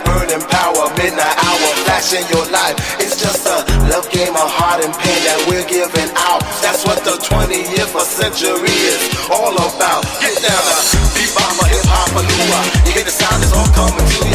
burning power, midnight hour, flashing your life. It's just a love game of heart and pain that we're giving out. That's what the 20th century is all about. Get down to bebop, hip hop, you hear the sound, it's all coming to you.